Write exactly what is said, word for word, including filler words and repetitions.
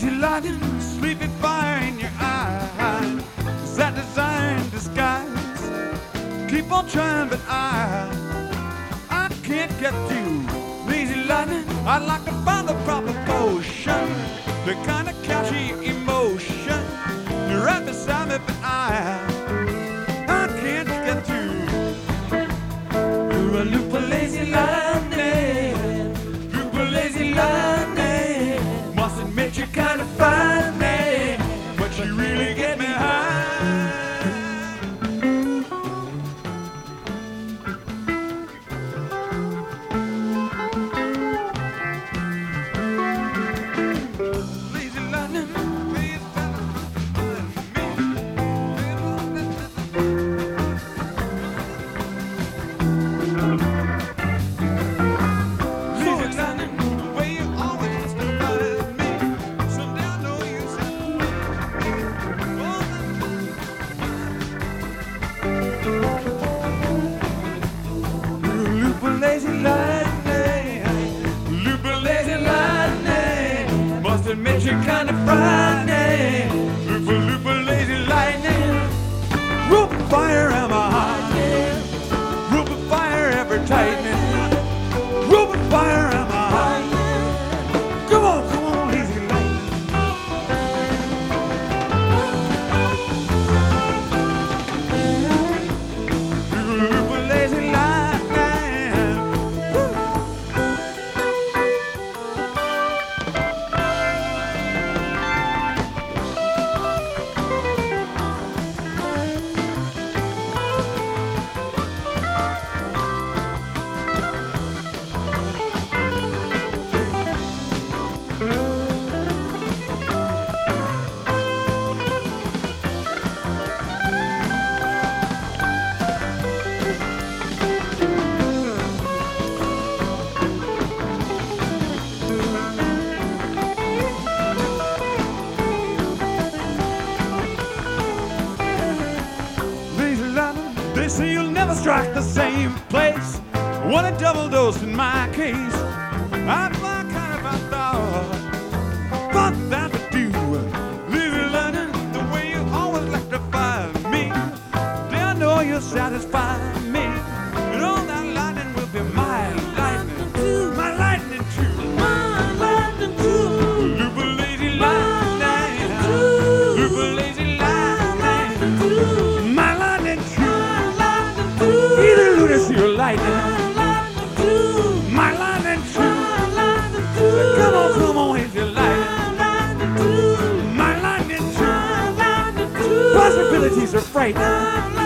lazy lightning, sleeping fire in your eye. Is that desire in disguise? Keep on trying, but I, I can't get you. Lazy lightning, I'd like to find the proper potion, the kind of catchy emotion. You're right beside me, but I, I can't get you. You're a loop of lazy lightning, loop of lazy lightning. Must admit you're kind of funny, but you really get me high. Lazy lightning, loop of lazy lightning. Must admit you're kind of frightening. Loop of, loop of lazy lightning. Rope of fire am I hiding. Rope of fire ever tightening. Rope of fire am I hiding. Come on, come on, lazy lightning. Loop of lazy lightning. They say you'll never strike the same place. What a double dose in my case. I fly kind of a thought, but that would do. Lazy lightning, the way you always electrify me. They I know you'll satisfy me, and all that lightning will be my lightning too. My lightning too. My lightning too. Loop of lazy lightning. Loop of lazy lightning too. My lightning too. Either lunacy or lightning. My lightning too. Come on, come on, here's your lightning. My lightning too. Possibilities are frightening.